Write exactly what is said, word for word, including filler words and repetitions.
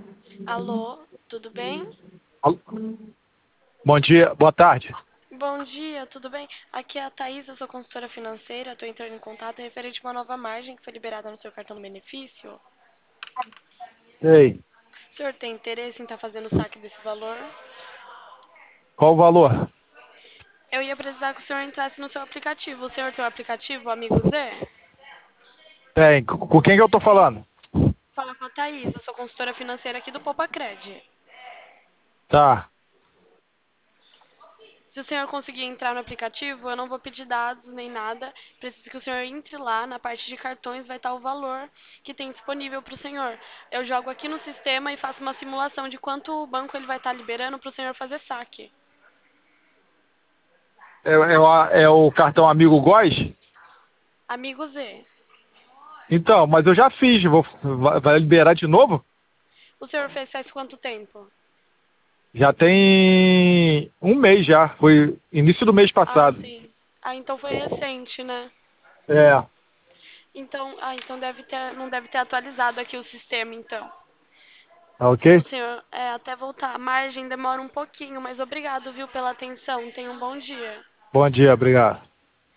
Alô, tudo bem? Alô? Bom dia, boa tarde. Bom dia, tudo bem? Aqui é a Thaís, eu sou consultora financeira. Estou entrando em contato referente a uma nova margem que foi liberada no seu cartão do benefício. Ei, O senhor tem interesse em estar fazendo o saque desse valor? qual o valor? Eu ia precisar que o senhor entrasse no seu aplicativo. O senhor tem o aplicativo Amigo Z? Tem, com com quem que eu tô falando? Fala com a Thaís, eu sou consultora financeira aqui do Popacred. Tá, Se o senhor conseguir entrar no aplicativo, eu não vou pedir dados nem nada. Preciso que o senhor entre lá, na parte de cartões vai estar o valor que tem disponível para o senhor. Eu jogo aqui no sistema e faço uma simulação de quanto o banco ele vai estar liberando para o senhor fazer saque. é, é, o é o cartão Amigo Góes? Amigo Z, Então, mas eu já fiz, vou, vai vai liberar de novo? o senhor fez faz quanto tempo? Já tem um mês já, foi início do mês Ah, passado. sim. Ah, então foi recente, né? É, Então, ah, então deve ter, não deve ter atualizado aqui o sistema, então. tá O ok? senhor, é, até voltar. A margem demora um pouquinho, mas obrigado, viu, pela atenção. Tenha um bom dia. Bom dia, obrigado.